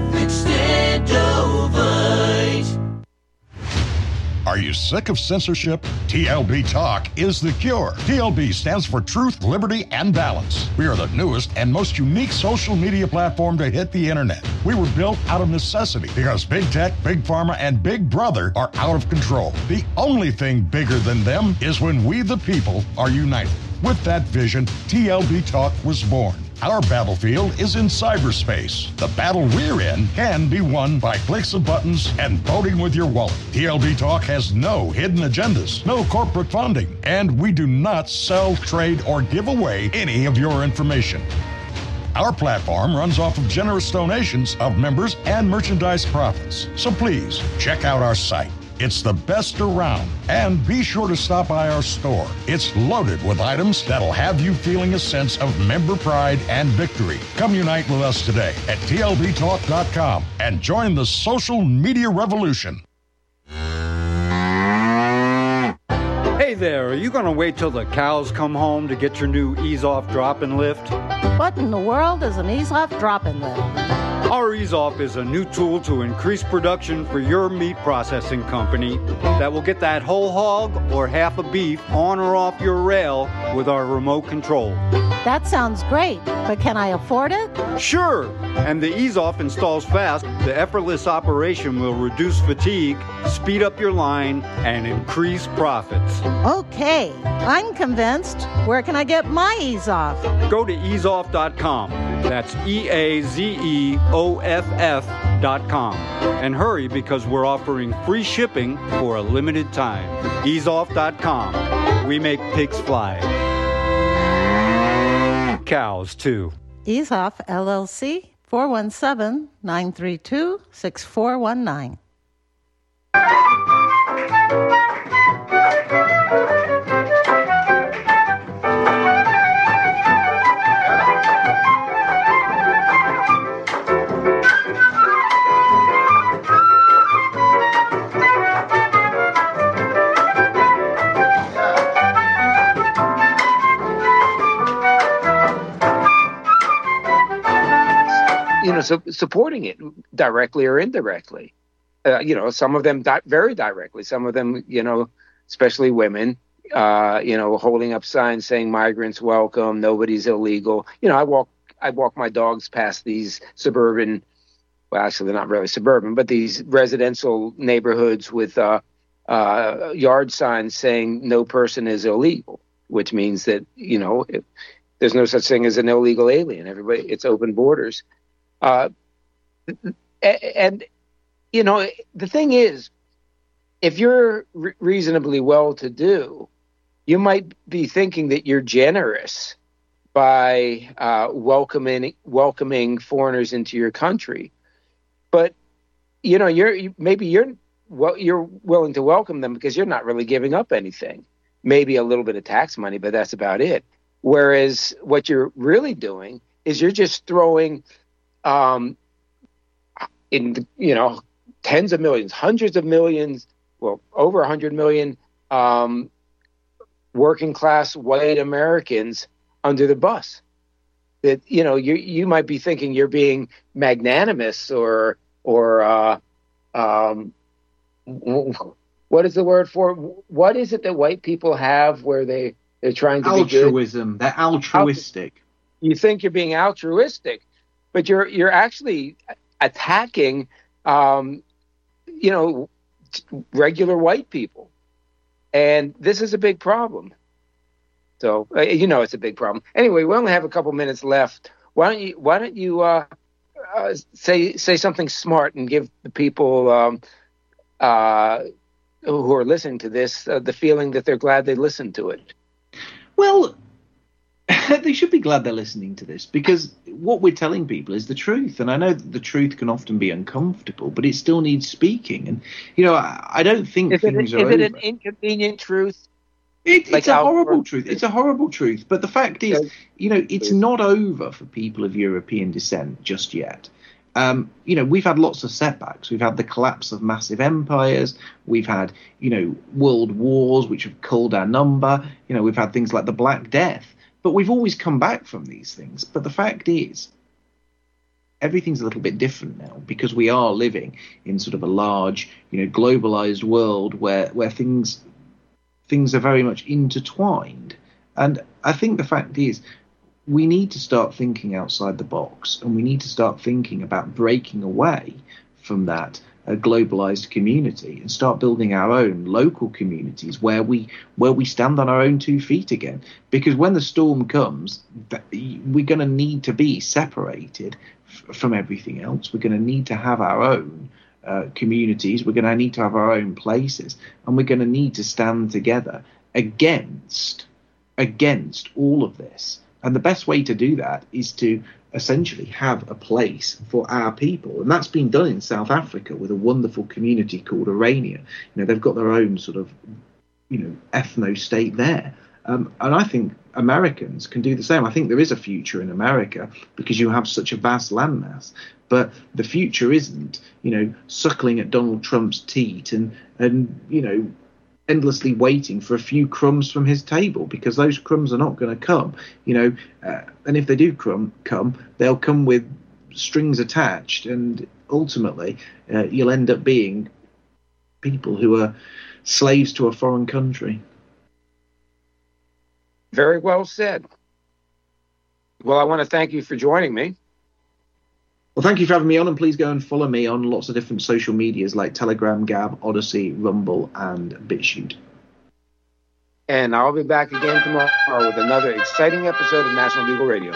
Extendovite. Are you sick of censorship? T L B Talk is the cure. T L B stands for Truth, Liberty, and Balance. We are the newest and most unique social media platform to hit the internet. We were built out of necessity because Big Tech, Big Pharma, and Big Brother are out of control. The only thing bigger than them is when we, the people, are united. With that vision, T L B Talk was born. Our battlefield is in cyberspace. The battle we're in can be won by clicks of buttons and voting with your wallet. T L B Talk has no hidden agendas, no corporate funding, and we do not sell, trade, or give away any of your information. Our platform runs off of generous donations of members and merchandise profits. So please, check out our site. It's the best around. And be sure to stop by our store. It's loaded with items that'll have you feeling a sense of member pride and victory. Come unite with us today at T L B talk dot com and join the social media revolution. Hey there, are you going to wait till the cows come home to get your new Ease-Off Drop-In Lift? What in the world is an Ease-Off Drop-In Lift? Our Ease-Off is a new tool to increase production for your meat processing company that will get that whole hog or half a beef on or off your rail with our remote control. That sounds great, but can I afford it? Sure! And the Ease-Off installs fast. The effortless operation will reduce fatigue, speed up your line, and increase profits. Okay, I'm convinced. Where can I get my Ease-Off? Go to ease off dot com. That's E A Z E O F F dot com. And hurry, because we're offering free shipping for a limited time. ease off dot com. We make pigs fly. Cows, too. Ease-Off, L L C, four one seven, nine three two, six four one nine. You know, so supporting it directly or indirectly. Uh, you know, some of them di- very directly. Some of them, you know, especially women, uh, you know, holding up signs saying migrants welcome, nobody's illegal. You know, I walk I walk my dogs past these suburban, well, actually they're not really suburban, but these residential neighborhoods with uh, uh, yard signs saying no person is illegal, which means that, you know, if, there's no such thing as an illegal alien. Everybody, it's open borders. Uh, and, you know, the thing is, if you're re- reasonably well-to-do, you might be thinking that you're generous by uh, welcoming welcoming foreigners into your country. But, you know, you're you, maybe you're well, you're willing to welcome them because you're not really giving up anything. Maybe a little bit of tax money, but that's about it. Whereas what you're really doing is you're just throwing um, in, you know, tens of millions, hundreds of millions, well, over one hundred million um, working class white Americans under the bus. That, you know, you you might be thinking you're being magnanimous or or uh, um, what is the word for? What is it that white people have where they they're trying to altruism? Be good? They're altruistic. You think you're being altruistic, but you're you're actually attacking, um, you know, regular white people, and this is a big problem. So uh, you know it's a big problem. Anyway, we only have a couple minutes left. Why don't you Why don't you uh, uh, say say something smart and give the people um, uh, who are listening to this uh, the feeling that they're glad they listened to it? Well, they should be glad they're listening to this, because what we're telling people is the truth. And I know that the truth can often be uncomfortable, but it still needs speaking. And, you know, I, I don't think is things it, are Is it over. an inconvenient truth? It, like it's a horrible truth. It's a horrible truth. But the fact is, you know, it's not over for people of European descent just yet. Um, you know, we've had lots of setbacks. We've had the collapse of massive empires. We've had, you know, world wars, which have culled our number. You know, we've had things like the Black Death. But we've always come back from these things. But the fact is, everything's a little bit different now, because we are living in sort of a large, you know, globalized world where where things things are very much intertwined. And I think the fact is, we need to start thinking outside the box, and we need to start thinking about breaking away from that uh, globalized community and start building our own local communities where we where we stand on our own two feet again. Because when the storm comes, we're going to need to be separated f- from everything else. We're going to need to have our own uh, communities. We're going to need to have our own places, and we're going to need to stand together against against all of this. And the best way to do that is to essentially have a place for our people. And that's been done in South Africa with a wonderful community called Orania. You know, they've got their own sort of, you know, ethno-state there. Um, and I think Americans can do the same. I think there is a future in America because you have such a vast landmass. But the future isn't, you know, suckling at Donald Trump's teat and, and you know, endlessly waiting for a few crumbs from his table, because those crumbs are not going to come, you know, uh, and if they do crumb, come, they'll come with strings attached, and ultimately uh, you'll end up being people who are slaves to a foreign country. Very well said. Well, I want to thank you for joining me. Well, thank you for having me on, and please go and follow me on lots of different social medias like Telegram, Gab, Odyssey, Rumble, and BitChute. And I'll be back again tomorrow with another exciting episode of National Bugle Radio.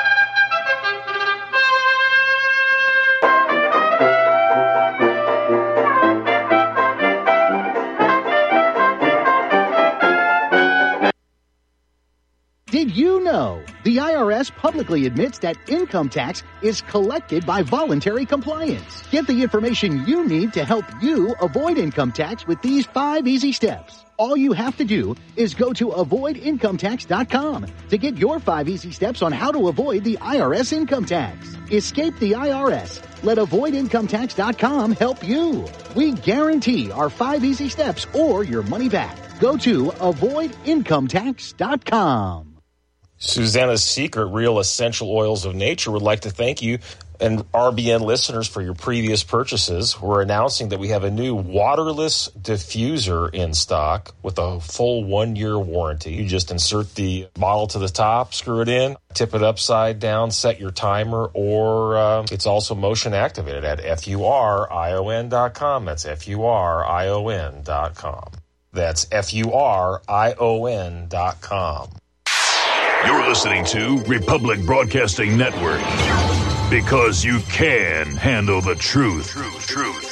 Did you know the I R S publicly admits that income tax is collected by voluntary compliance? Get the information you need to help you avoid income tax with these five easy steps. All you have to do is go to avoid income tax dot com to get your five easy steps on how to avoid the I R S income tax. Escape the I R S. Let avoid income tax dot com help you. We guarantee our five easy steps or your money back. Go to avoid income tax dot com. Susanna's Secret, Real Essential Oils of Nature, would like to thank you And R B N listeners, for your previous purchases, we're announcing that we have a new waterless diffuser in stock with a full one-year warranty. You just insert the bottle to the top, screw it in, tip it upside down, set your timer, or uh, it's also motion activated at F U R I O N dot com. That's F U R I O N dot com. That's F U R I O N dot com. You're listening to Republic Broadcasting Network. Because you can handle the truth. Truth, truth.